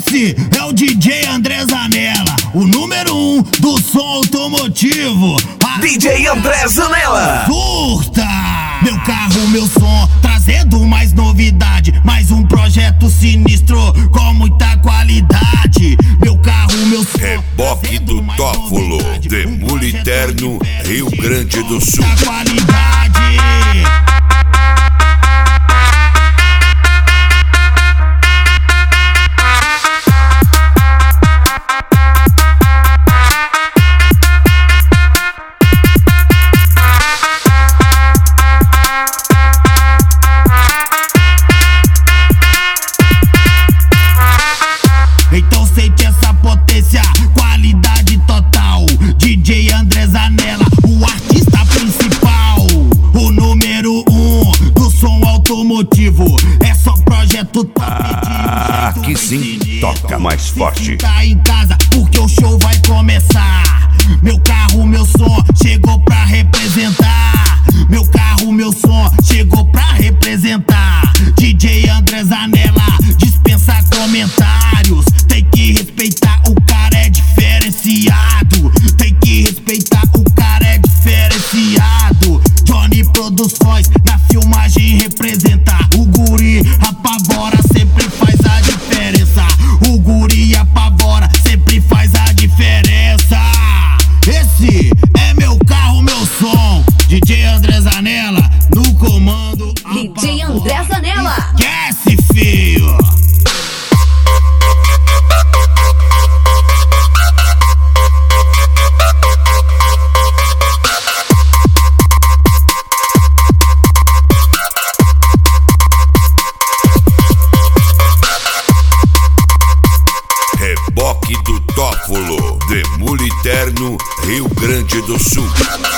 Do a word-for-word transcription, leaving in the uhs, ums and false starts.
Esse é o D J André Zanella, o número um do som automotivo. A D J André Zanella. Surta! Meu carro, meu som, trazendo mais novidade. Mais um projeto sinistro com muita qualidade. Meu carro, meu som, Reboque do Tófolo, Demoliterno, Rio Grande do Sul. muita qualidade. Então sente essa potência, qualidade total. D J André Zanella, o artista principal, o número um do som automotivo. É só projeto top. Ah, aqui sim, toca mais forte. Tá em casa porque o show vai começar. Meu carro, meu som, chegou pra representar. Meu carro, meu som, chegou pra representar. D J André Zanella, dispensa comentários. Tem que respeitar, o cara é diferenciado. Tem que respeitar, o cara é diferenciado. Johnny Produções, na filmagem representar. O guri apavora, sempre faz a diferença. O guri apavora, sempre faz a diferença. Esse é meu carro, meu som. D J André Zanella, no comando. D J André Zanella. Esquece, filho. Reboque do Tófolo, Demoliterno, Rio Grande do Sul.